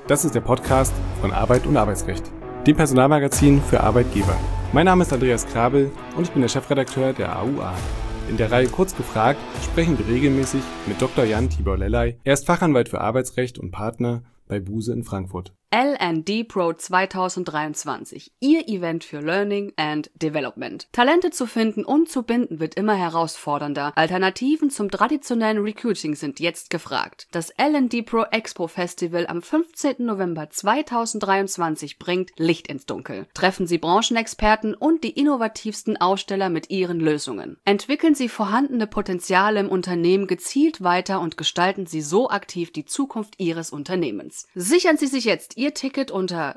Das ist der Podcast von Arbeit und Arbeitsrecht, dem Personalmagazin für Arbeitgeber. Mein Name ist Andreas Krabel und ich bin der Chefredakteur der AUA. In der Reihe Kurz gefragt sprechen wir regelmäßig mit Dr. Jan Tibor Lellay. Er ist Fachanwalt für Arbeitsrecht und Partner bei Buse in Frankfurt. L&D Pro 2023, Ihr Event für Learning and Development. Talente zu finden und zu binden wird immer herausfordernder. Alternativen zum traditionellen Recruiting sind jetzt gefragt. Das L&D Pro Expo Festival am 15. November 2023 bringt Licht ins Dunkel. Treffen Sie Branchenexperten und die innovativsten Aussteller mit ihren Lösungen. Entwickeln Sie vorhandene Potenziale im Unternehmen gezielt weiter und gestalten Sie so aktiv die Zukunft Ihres Unternehmens. Sichern Sie sich jetzt Ihr Ticket unter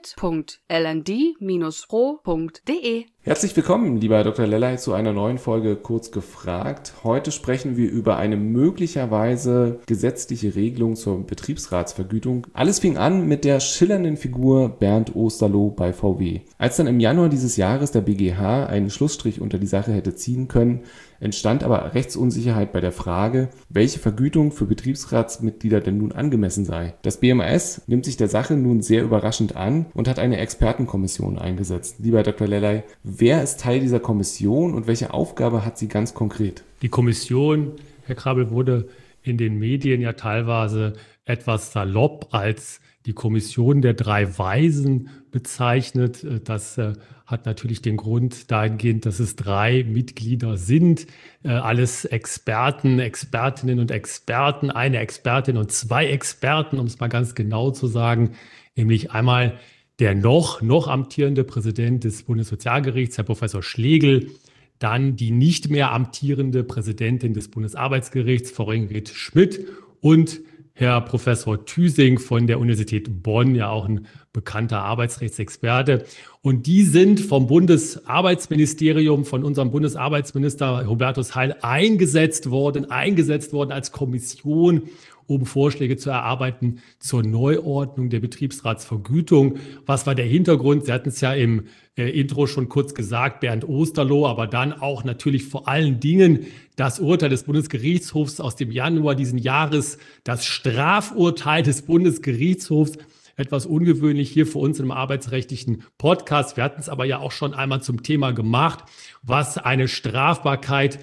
ticket.ld-pro.de. Herzlich willkommen, lieber Herr Dr. Lellay, zu einer neuen Folge Kurz gefragt. Heute sprechen wir über eine möglicherweise gesetzliche Regelung zur Betriebsratsvergütung. Alles fing an mit der schillernden Figur Bernd Osterloh bei VW. Als dann im Januar dieses Jahres der BGH einen Schlussstrich unter die Sache hätte ziehen können, entstand aber Rechtsunsicherheit bei der Frage, welche Vergütung für Betriebsratsmitglieder denn nun angemessen sei. Das BMAS nimmt sich der Sache nun sehr überraschend an und hat eine Expertenkommission eingesetzt. Lieber Herr Dr. Lellay, wer ist Teil dieser Kommission und welche Aufgabe hat sie ganz konkret? Die Kommission, Herr Krabel, wurde in den Medien ja teilweise etwas salopp als die Kommission der drei Weisen bezeichnet. Das hat natürlich den Grund dahingehend, dass es drei Mitglieder sind, alles Experten, Expertinnen und Experten, eine Expertin und zwei Experten, um es mal ganz genau zu sagen, nämlich einmal der noch amtierende Präsident des Bundessozialgerichts, Herr Professor Schlegel, dann die nicht mehr amtierende Präsidentin des Bundesarbeitsgerichts, Frau Ingrid Schmidt, und Herr Professor Thüsing von der Universität Bonn, ja auch ein bekannter Arbeitsrechtsexperte. Und die sind vom Bundesarbeitsministerium, von unserem Bundesarbeitsminister Hubertus Heil eingesetzt worden als Kommission, um Vorschläge zu erarbeiten zur Neuordnung der Betriebsratsvergütung. Was war der Hintergrund? Sie hatten es ja im Intro schon kurz gesagt, Bernd Osterloh, aber dann auch natürlich vor allen Dingen das Urteil des Bundesgerichtshofs aus dem Januar diesen Jahres, das Strafurteil des Bundesgerichtshofs. Etwas ungewöhnlich hier für uns im arbeitsrechtlichen Podcast. Wir hatten es aber ja auch schon einmal zum Thema gemacht, was eine Strafbarkeit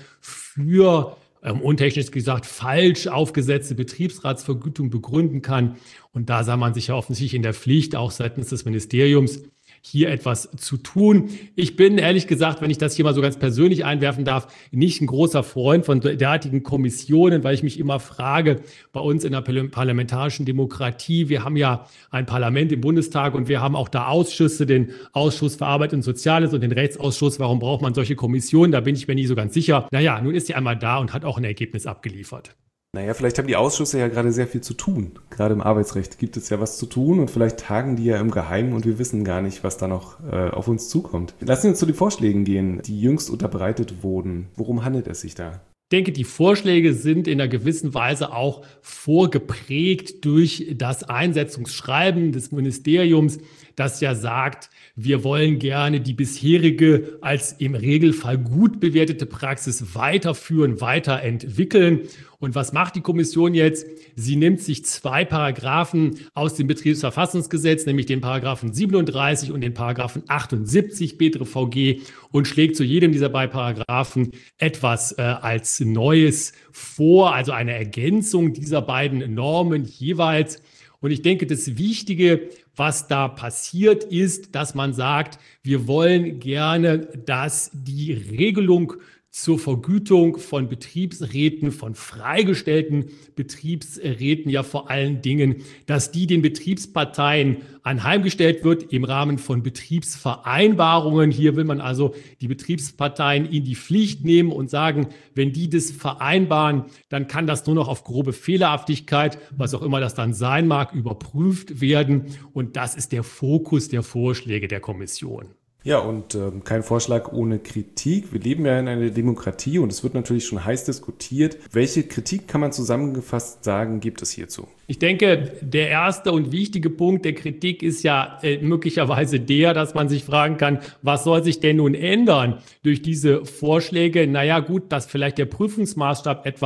für untechnisch gesagt falsch aufgesetzte Betriebsratsvergütung begründen kann. Und da sah man sich ja offensichtlich in der Pflicht, auch seitens des Ministeriums, hier etwas zu tun. Ich bin ehrlich gesagt, wenn ich das hier mal so ganz persönlich einwerfen darf, nicht ein großer Freund von derartigen Kommissionen, weil ich mich immer frage, bei uns in der parlamentarischen Demokratie, wir haben ja ein Parlament im Bundestag und wir haben auch da Ausschüsse, den Ausschuss für Arbeit und Soziales und den Rechtsausschuss. Warum braucht man solche Kommissionen? Da bin ich mir nicht so ganz sicher. Naja, nun ist sie einmal da und hat auch ein Ergebnis abgeliefert. Naja, vielleicht haben die Ausschüsse ja gerade sehr viel zu tun. Gerade im Arbeitsrecht gibt es ja was zu tun und vielleicht tagen die ja im Geheimen und wir wissen gar nicht, was da noch auf uns zukommt. Lassen wir uns zu den Vorschlägen gehen, die jüngst unterbreitet wurden. Worum handelt es sich da? Ich denke, die Vorschläge sind in einer gewissen Weise auch vorgeprägt durch das Einsetzungsschreiben des Ministeriums, das ja sagt, wir wollen gerne die bisherige als im Regelfall gut bewertete Praxis weiterführen, weiterentwickeln. Und was macht die Kommission jetzt? Sie nimmt sich zwei Paragraphen aus dem Betriebsverfassungsgesetz, nämlich den Paragraphen 37 und den Paragraphen 78 BTRVG und schlägt zu jedem dieser beiden Paragraphen etwas als Neues vor, also eine Ergänzung dieser beiden Normen jeweils. Und ich denke, das Wichtige, was da passiert, ist, dass man sagt, wir wollen gerne, dass die Regelung zur Vergütung von Betriebsräten, von freigestellten Betriebsräten ja vor allen Dingen, dass die den Betriebsparteien anheimgestellt wird im Rahmen von Betriebsvereinbarungen. Hier will man also die Betriebsparteien in die Pflicht nehmen und sagen, wenn die das vereinbaren, dann kann das nur noch auf grobe Fehlerhaftigkeit, was auch immer das dann sein mag, überprüft werden. Und das ist der Fokus der Vorschläge der Kommission. Ja, und kein Vorschlag ohne Kritik. Wir leben ja in einer Demokratie und es wird natürlich schon heiß diskutiert. Welche Kritik, kann man zusammengefasst sagen, gibt es hierzu? Ich denke, der erste und wichtige Punkt der Kritik ist ja möglicherweise der, dass man sich fragen kann, was soll sich denn nun ändern durch diese Vorschläge? Naja gut, dass vielleicht der Prüfungsmaßstab etwas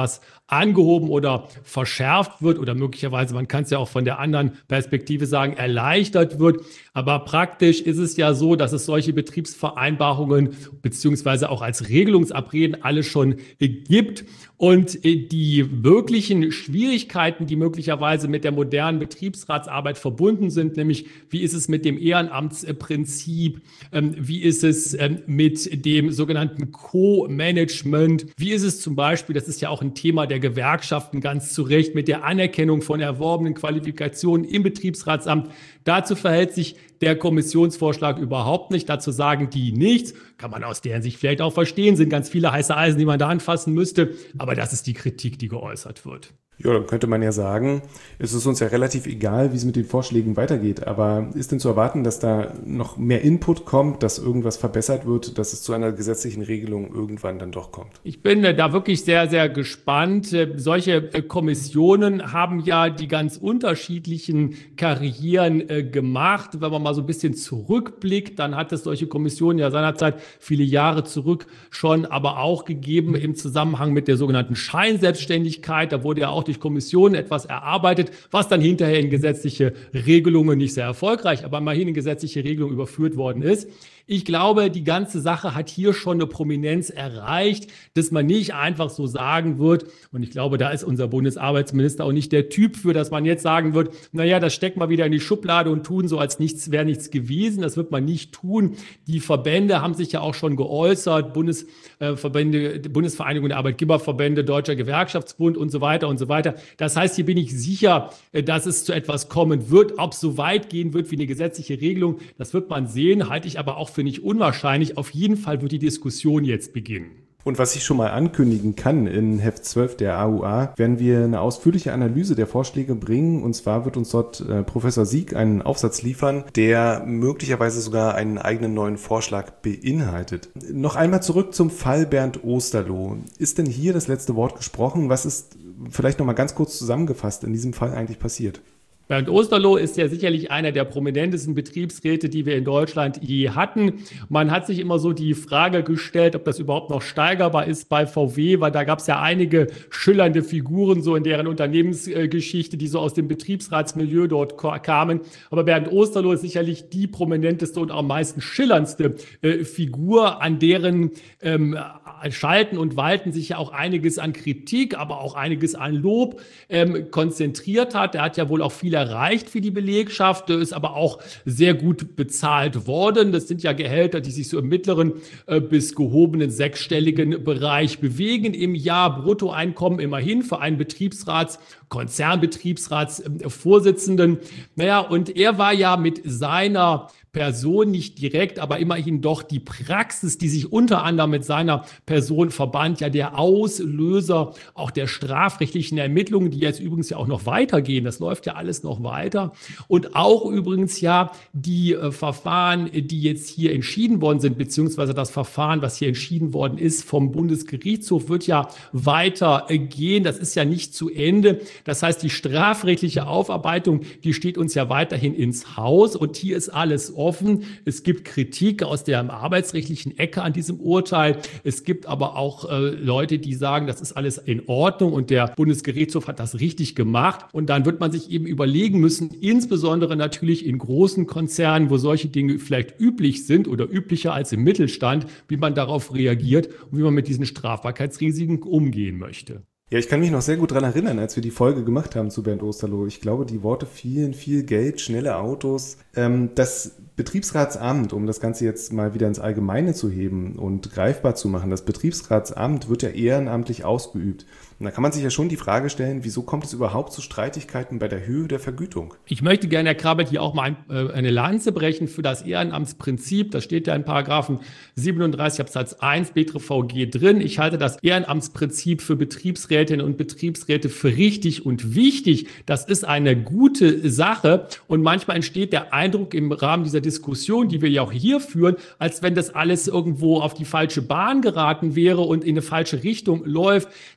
angehoben oder verschärft wird oder möglicherweise, man kann es ja auch von der anderen Perspektive sagen, erleichtert wird. Aber praktisch ist es ja so, dass es solche Betriebsvereinbarungen beziehungsweise auch als Regelungsabreden alle schon gibt. Und die wirklichen Schwierigkeiten, die möglicherweise mit der modernen Betriebsratsarbeit verbunden sind, nämlich wie ist es mit dem Ehrenamtsprinzip, wie ist es mit dem sogenannten Co-Management, wie ist es zum Beispiel, das ist ja auch ein Thema der Gewerkschaften ganz zu Recht, mit der Anerkennung von erworbenen Qualifikationen im Betriebsratsamt. Dazu verhält sich der Kommissionsvorschlag überhaupt nicht. Dazu sagen die nichts. Kann man aus deren Sicht vielleicht auch verstehen. Sind ganz viele heiße Eisen, die man da anfassen müsste. Aber das ist die Kritik, die geäußert wird. Ja, dann könnte man ja sagen, es ist uns ja relativ egal, wie es mit den Vorschlägen weitergeht. Aber ist denn zu erwarten, dass da noch mehr Input kommt, dass irgendwas verbessert wird, dass es zu einer gesetzlichen Regelung irgendwann dann doch kommt? Ich bin da wirklich sehr, sehr gespannt. Solche Kommissionen haben ja die ganz unterschiedlichen Karrieren gemacht. Wenn man mal so ein bisschen zurückblickt, dann hat es solche Kommissionen ja seinerzeit viele Jahre zurück schon aber auch gegeben im Zusammenhang mit der sogenannten Scheinselbstständigkeit. Da wurde ja auch durch Kommissionen etwas erarbeitet, was dann hinterher in gesetzliche Regelungen nicht sehr erfolgreich, aber immerhin in gesetzliche Regelungen überführt worden ist. Ich glaube, die ganze Sache hat hier schon eine Prominenz erreicht, dass man nicht einfach so sagen wird, und ich glaube, da ist unser Bundesarbeitsminister auch nicht der Typ für, dass man jetzt sagen wird, naja, das steckt mal wieder in die Schublade und tun so, als nichts wäre nichts gewesen. Das wird man nicht tun. Die Verbände haben sich ja auch schon geäußert, Bundesvereinigung der Arbeitgeberverbände, Deutscher Gewerkschaftsbund und so weiter und so weiter. Das heißt, hier bin ich sicher, dass es zu etwas kommen wird. Ob es so weit gehen wird wie eine gesetzliche Regelung, das wird man sehen, halte ich aber auch für nicht unwahrscheinlich. Auf jeden Fall wird die Diskussion jetzt beginnen. Und was ich schon mal ankündigen kann, in Heft 12 der AUA werden wir eine ausführliche Analyse der Vorschläge bringen. Und zwar wird uns dort Professor Sieg einen Aufsatz liefern, der möglicherweise sogar einen eigenen neuen Vorschlag beinhaltet. Noch einmal zurück zum Fall Bernd Osterloh. Ist denn hier das letzte Wort gesprochen? Was ist vielleicht noch mal ganz kurz zusammengefasst in diesem Fall eigentlich passiert? Bernd Osterloh ist ja sicherlich einer der prominentesten Betriebsräte, die wir in Deutschland je hatten. Man hat sich immer so die Frage gestellt, ob das überhaupt noch steigerbar ist bei VW, weil da gab es ja einige schillernde Figuren so in deren Unternehmensgeschichte, die so aus dem Betriebsratsmilieu dort kamen. Aber Bernd Osterloh ist sicherlich die prominenteste und am meisten schillerndste Figur, an deren Schalten und Walten sich ja auch einiges an Kritik, aber auch einiges an Lob konzentriert hat. Er hat ja wohl auch viel erreicht für die Belegschaft, ist aber auch sehr gut bezahlt worden. Das sind ja Gehälter, die sich so im mittleren bis gehobenen sechsstelligen Bereich bewegen im Jahr. Bruttoeinkommen immerhin für einen Konzernbetriebsratsvorsitzenden. Naja, und er war ja mit seiner Person nicht direkt, aber immerhin doch die Praxis, die sich unter anderem mit seiner Person verband, ja der Auslöser auch der strafrechtlichen Ermittlungen, die jetzt übrigens ja auch noch weitergehen. Das läuft ja alles noch weiter. Und auch übrigens ja die Verfahren, die jetzt hier entschieden worden sind, beziehungsweise das Verfahren, was hier entschieden worden ist vom Bundesgerichtshof, wird ja weitergehen. Das ist ja nicht zu Ende. Das heißt, die strafrechtliche Aufarbeitung, die steht uns ja weiterhin ins Haus. Und hier ist alles offen. Es gibt Kritik aus der arbeitsrechtlichen Ecke an diesem Urteil. Es gibt aber auch Leute, die sagen, das ist alles in Ordnung und der Bundesgerichtshof hat das richtig gemacht. Und dann wird man sich eben überlegen müssen, insbesondere natürlich in großen Konzernen, wo solche Dinge vielleicht üblich sind oder üblicher als im Mittelstand, wie man darauf reagiert und wie man mit diesen Strafbarkeitsrisiken umgehen möchte. Ja, ich kann mich noch sehr gut daran erinnern, als wir die Folge gemacht haben zu Bernd Osterloh. Ich glaube, die Worte fielen, viel Geld, schnelle Autos. Das Betriebsratsamt, um das Ganze jetzt mal wieder ins Allgemeine zu heben und greifbar zu machen, das Betriebsratsamt wird ja ehrenamtlich ausgeübt. Und da kann man sich ja schon die Frage stellen, wieso kommt es überhaupt zu Streitigkeiten bei der Höhe der Vergütung? Ich möchte gerne, Herr Krabbert, hier auch mal eine Lanze brechen für das Ehrenamtsprinzip. Das steht ja in Paragraphen 37 Absatz 1 BTVG drin. Ich halte das Ehrenamtsprinzip für Betriebsrätinnen und Betriebsräte für richtig und wichtig. Das ist eine gute Sache. Und manchmal entsteht der Eindruck im Rahmen dieser Diskussion, die wir ja auch hier führen, als wenn das alles irgendwo auf die falsche Bahn geraten wäre und in eine falsche Richtung läuft. Das verstehe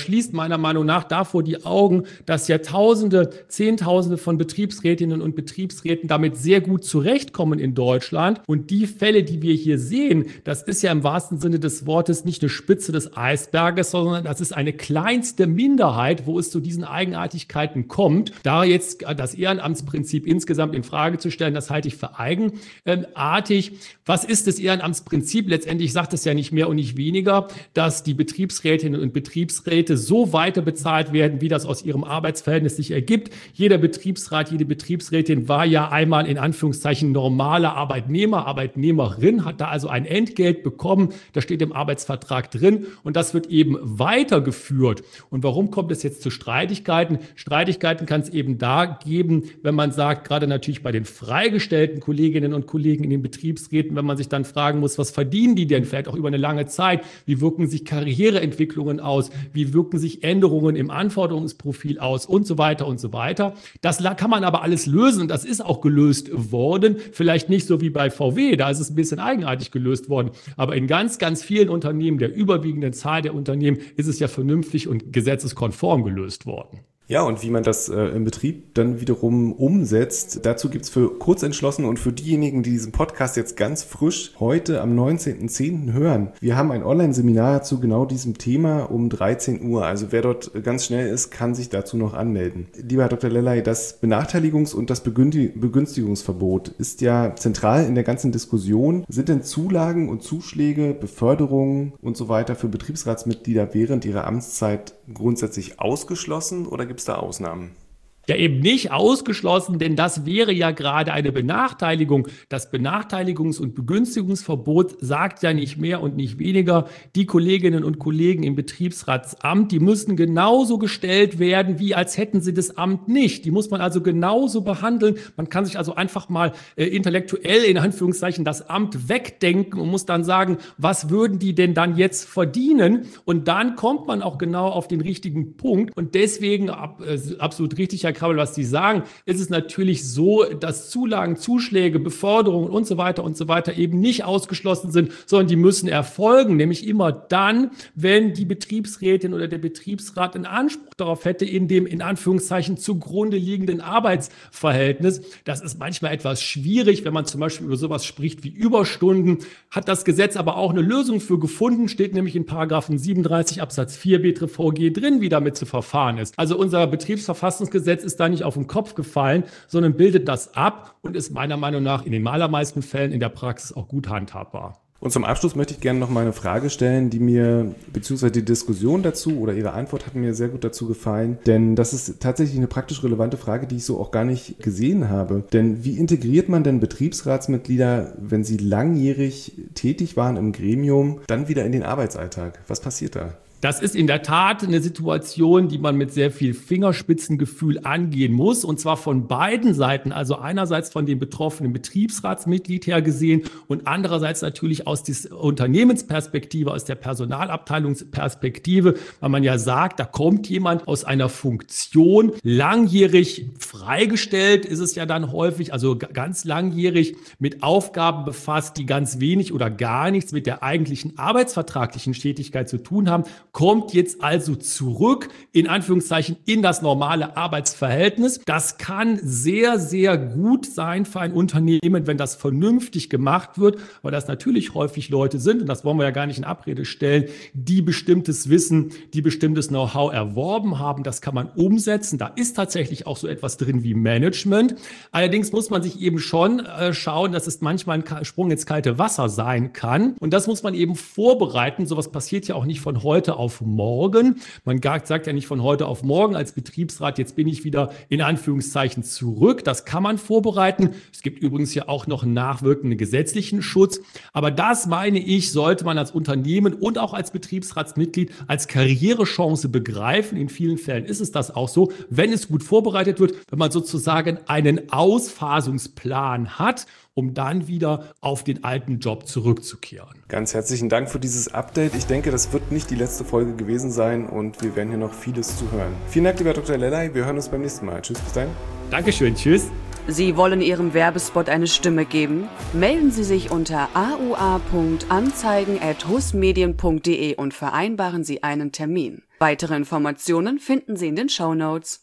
verschließt meiner Meinung nach davor die Augen, dass ja Zehntausende von Betriebsrätinnen und Betriebsräten damit sehr gut zurechtkommen in Deutschland. Und die Fälle, die wir hier sehen, das ist ja im wahrsten Sinne des Wortes nicht eine Spitze des Eisberges, sondern das ist eine kleinste Minderheit, wo es zu diesen Eigenartigkeiten kommt. Da jetzt das Ehrenamtsprinzip insgesamt in Frage zu stellen, das halte ich für eigenartig. Was ist das Ehrenamtsprinzip? Letztendlich sagt es ja nicht mehr und nicht weniger, dass die Betriebsrätinnen und Betriebsräte so weiter bezahlt werden, wie das aus ihrem Arbeitsverhältnis sich ergibt. Jeder Betriebsrat, jede Betriebsrätin war ja einmal in Anführungszeichen normaler Arbeitnehmer, Arbeitnehmerin, hat da also ein Entgelt bekommen. Das steht im Arbeitsvertrag drin und das wird eben weitergeführt. Und warum kommt es jetzt zu Streitigkeiten? Streitigkeiten kann es eben da geben, wenn man sagt, gerade natürlich bei den freigestellten Kolleginnen und Kollegen in den Betriebsräten, wenn man sich dann fragen muss, was verdienen die denn vielleicht auch über eine lange Zeit? Wie wirken sich Karriereentwicklungen aus? Wie wirken sich Änderungen im Anforderungsprofil aus? Und so weiter und so weiter. Das kann man aber alles lösen und das ist auch gelöst worden. Vielleicht nicht so wie bei VW, da ist es ein bisschen eigenartig gelöst worden. Aber in ganz, ganz vielen Unternehmen, der überwiegenden Zahl der Unternehmen, ist es ja vernünftig und gesetzeskonform gelöst worden. Ja, und wie man das im Betrieb dann wiederum umsetzt, dazu gibt's für Kurzentschlossene und für diejenigen, die diesen Podcast jetzt ganz frisch heute am 19.10. hören. Wir haben ein Online-Seminar zu genau diesem Thema um 13 Uhr. Also wer dort ganz schnell ist, kann sich dazu noch anmelden. Lieber Herr Dr. Lellay, das Benachteiligungs- und das Begünstigungsverbot ist ja zentral in der ganzen Diskussion. Sind denn Zulagen und Zuschläge, Beförderungen und so weiter für Betriebsratsmitglieder während ihrer Amtszeit grundsätzlich ausgeschlossen oder gibt es da Ausnahmen? Ja, eben nicht ausgeschlossen, denn das wäre ja gerade eine Benachteiligung. Das Benachteiligungs- und Begünstigungsverbot sagt ja nicht mehr und nicht weniger. Die Kolleginnen und Kollegen im Betriebsratsamt, die müssen genauso gestellt werden, wie als hätten sie das Amt nicht. Die muss man also genauso behandeln. Man kann sich also einfach mal intellektuell in Anführungszeichen das Amt wegdenken und muss dann sagen, was würden die denn dann jetzt verdienen? Und dann kommt man auch genau auf den richtigen Punkt. Und deswegen absolut richtig, Herr Krabbel, was Sie sagen, ist es natürlich so, dass Zulagen, Zuschläge, Beförderungen und so weiter eben nicht ausgeschlossen sind, sondern die müssen erfolgen, nämlich immer dann, wenn die Betriebsrätin oder der Betriebsrat einen Anspruch darauf hätte, in dem in Anführungszeichen zugrunde liegenden Arbeitsverhältnis. Das ist manchmal etwas schwierig, wenn man zum Beispiel über sowas spricht wie Überstunden, hat das Gesetz aber auch eine Lösung für gefunden, steht nämlich in Paragraphen 37 Absatz 4 BTVG drin, wie damit zu verfahren ist. Also unser Betriebsverfassungsgesetz ist da nicht auf den Kopf gefallen, sondern bildet das ab und ist meiner Meinung nach in den allermeisten Fällen in der Praxis auch gut handhabbar. Und zum Abschluss möchte ich gerne noch mal eine Frage stellen, die mir, beziehungsweise die Diskussion dazu oder Ihre Antwort hat mir sehr gut dazu gefallen, denn das ist tatsächlich eine praktisch relevante Frage, die ich so auch gar nicht gesehen habe. Denn wie integriert man denn Betriebsratsmitglieder, wenn sie langjährig tätig waren im Gremium, dann wieder in den Arbeitsalltag? Was passiert da? Das ist in der Tat eine Situation, die man mit sehr viel Fingerspitzengefühl angehen muss, und zwar von beiden Seiten. Also einerseits von dem betroffenen Betriebsratsmitglied her gesehen und andererseits natürlich aus der Unternehmensperspektive, aus der Personalabteilungsperspektive, weil man ja sagt, da kommt jemand aus einer Funktion, langjährig freigestellt ist es ja dann häufig, also ganz langjährig mit Aufgaben befasst, die ganz wenig oder gar nichts mit der eigentlichen arbeitsvertraglichen Tätigkeit zu tun haben, kommt jetzt also zurück, in Anführungszeichen, in das normale Arbeitsverhältnis. Das kann sehr, sehr gut sein für ein Unternehmen, wenn das vernünftig gemacht wird, weil das natürlich häufig Leute sind, und das wollen wir ja gar nicht in Abrede stellen, die bestimmtes Wissen, die bestimmtes Know-how erworben haben. Das kann man umsetzen. Da ist tatsächlich auch so etwas drin wie Management. Allerdings muss man sich eben schon schauen, dass es manchmal ein Sprung ins kalte Wasser sein kann. Und das muss man eben vorbereiten. Sowas passiert ja auch nicht von heute auf morgen. Man sagt ja nicht von heute auf morgen als Betriebsrat, jetzt bin ich wieder in Anführungszeichen zurück. Das kann man vorbereiten. Es gibt übrigens ja auch noch einen nachwirkenden gesetzlichen Schutz. Aber das, meine ich, sollte man als Unternehmen und auch als Betriebsratsmitglied als Karrierechance begreifen. In vielen Fällen ist es das auch so, wenn es gut vorbereitet wird, wenn man sozusagen einen Ausphasungsplan hat, um dann wieder auf den alten Job zurückzukehren. Ganz herzlichen Dank für dieses Update. Ich denke, das wird nicht die letzte Folge gewesen sein und wir werden hier noch vieles zu hören. Vielen Dank, lieber Dr. Lellay. Wir hören uns beim nächsten Mal. Tschüss, bis dahin. Dankeschön, tschüss. Sie wollen Ihrem Werbespot eine Stimme geben? Melden Sie sich unter aua.anzeigen@husmedien.de und vereinbaren Sie einen Termin. Weitere Informationen finden Sie in den Shownotes.